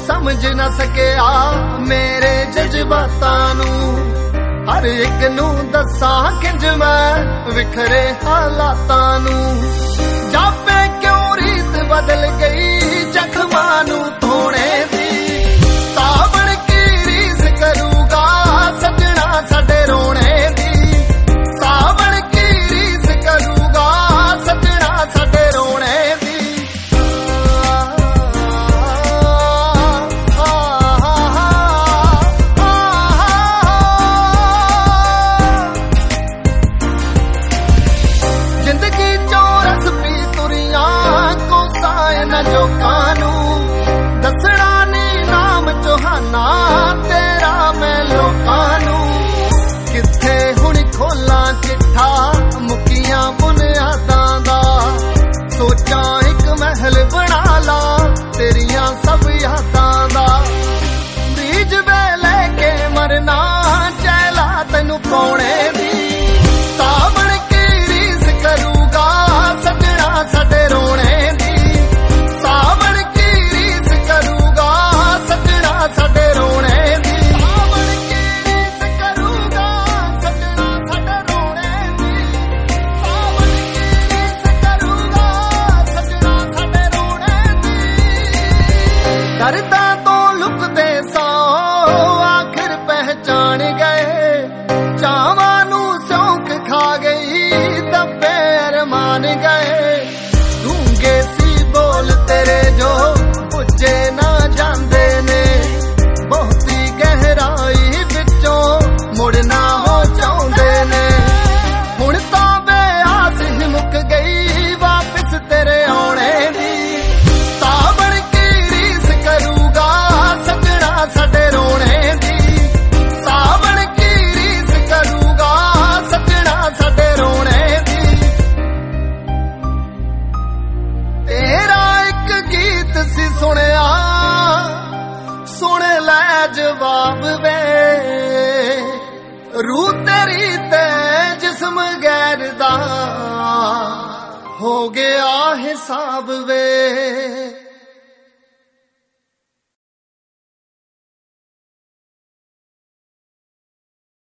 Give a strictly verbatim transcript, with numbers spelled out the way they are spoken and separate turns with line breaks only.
समझ न सकिया मेरे जज्बातां नूं। हर एक नूं दसां किंज मैं विखरे हालातां नूं। जापे क्यों रीत बदल गई जख्मां नूं धोणे दी। सावण की रीस करूगा सजना साडे रोणे दी। सावण की रीस करूगा सजना साडे रोणे दी। जिंदगी चौरस पी तुरियां कोसाए न जो कानू। दसना नी नाम चौहाना तेरा मैं लोकां नू। किथे हुण खोला चिट्ठा मुकियां बुनियादां दा। सोचा एक महल बना ला तेरियां सब यादां दा। बीज वे लेके मरना चैला तैनू पाउणे दी। सावण की रीस करूगा सजना साडे रोणे दी। सावण की रीस करूगा सजना साडे रोणे दी। सावण की रीस करूगा सजना साडे रोणे दी। सावण की रीस करूगा सजना साडे रोणे दी। डरदा तो लुकदे सौ आखिर पहचान गए। चावां नू सौंक खा गई दबे अरमान गए। डूंगे सी बोल तेरे जो बुझे ना जांदे ने। बहुती गहराई विचों मुड़ना हो चाहुंदे ने। हुण तां बेआस ही मुक गई वापस तेरे आउणे दी। सावण की रीस करूगा सजना साडे रोणे दी। सावण की रीस करूगा सजना साडे रोणे दी। तेरा एक गीत सी सुनिया सुन लै जवाब वे। रूह तेरी ते जिस्म गैर दा हो गया हिसाब वे।